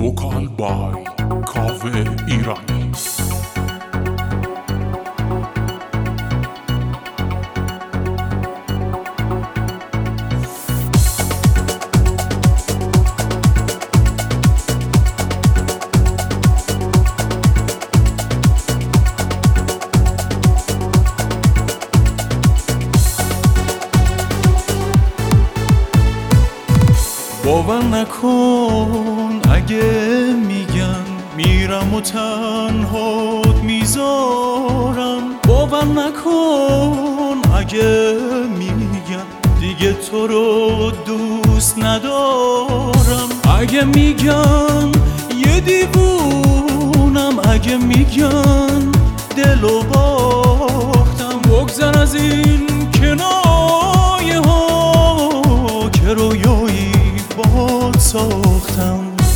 وکال بای کاوه ایرانی. باور نکن اگه میگن میرم و تنهات میذارم. باور نکن اگه میگن دیگه تو رو دوست ندارم. اگه میگن یه دیوونم، اگه میگن دلو باختم، بگذر از این کنایه ها که رویایی باد ساختم.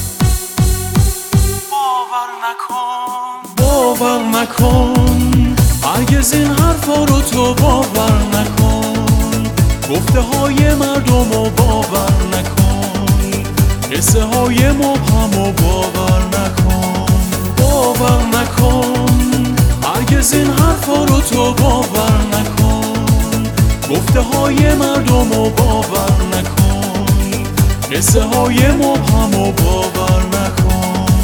باور نکن هرگز این حرفا رو تو باور نکن. گفته های مردم رو باور نکن، قصه های مبهم رو باور نکن. باور نکن هرگز این حرفا رو تو باور نکن. گفته های مردم رو باور نکن، قصه های مبهم رو باور نکن.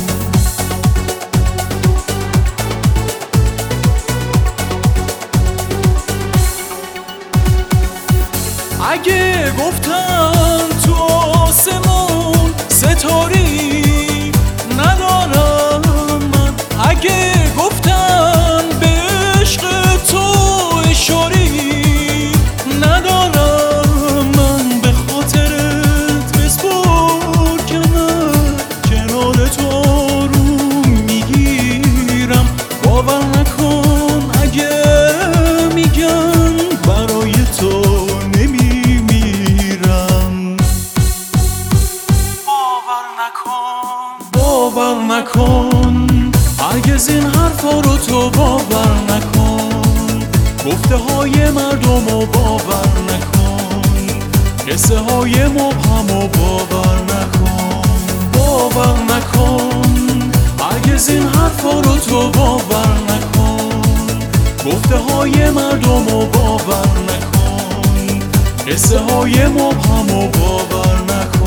اگه گفتن تو آسمون ستاری ندارم من، اگه گفتن به عشق تو اشاری ندارم من، به خاطرت بسپر که من کنار تو آروم میگیرم. باور نکن اگه میگن برای تو باور نکن هرگز این حرفا رو تو باور نکن. گفته های مردم رو باور نکن، قصه های مبهم رو باور نکن. باور نکن هرگز این حرفا رو تو باور نکن. گفته های مردم رو باور نکن، قصه های مبهم رو باور نکن.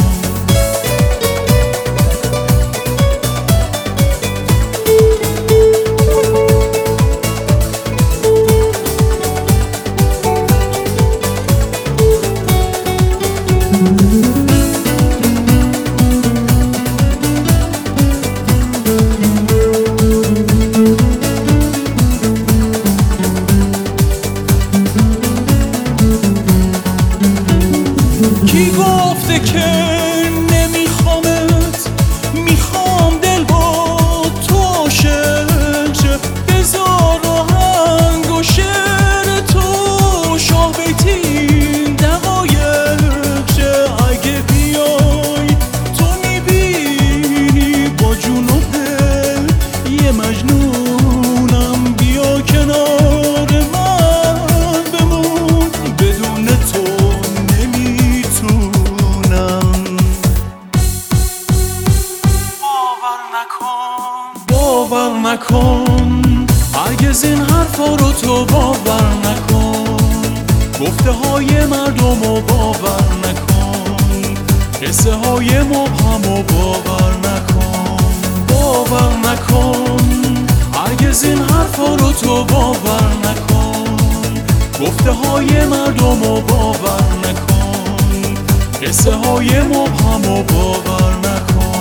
کی گفته که نمیخوامت؟ میخوام دل با تو عاشق شه. بذار آهنگ و شعر تو شاه بیتین دقایق شه. اگه بیای تو میبینی با جون و دل یه مجنونم. بیا کنار من بمون، بدون تو باور نکن هرگز این حرفا رو تو باور نکن. گفته های مردم رو باور نکن، قصه های مبهم رو باور نکن. باور نکن هرگز این حرفا رو تو باور نکن. گفته های مردم رو باور نکن، قصه های مبهم رو باور نکن.